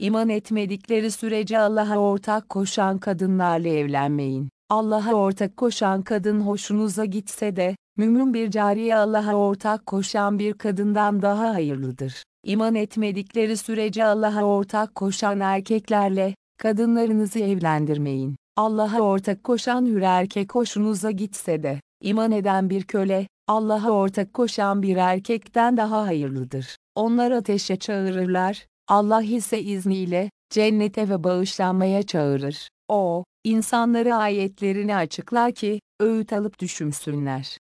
İman etmedikleri sürece Allah'a ortak koşan kadınlarla evlenmeyin. Allah'a ortak koşan kadın hoşunuza gitse de, mümin bir cariye Allah'a ortak koşan bir kadından daha hayırlıdır. İman etmedikleri sürece Allah'a ortak koşan erkeklerle, kadınlarınızı evlendirmeyin. Allah'a ortak koşan hür erkek hoşunuza gitse de, iman eden bir köle, Allah'a ortak koşan bir erkekten daha hayırlıdır. Onlar ateşe çağırırlar, Allah ise izniyle, cennete ve bağışlanmaya çağırır. O, insanlara ayetlerini açıklar ki, öğüt alıp düşünsünler.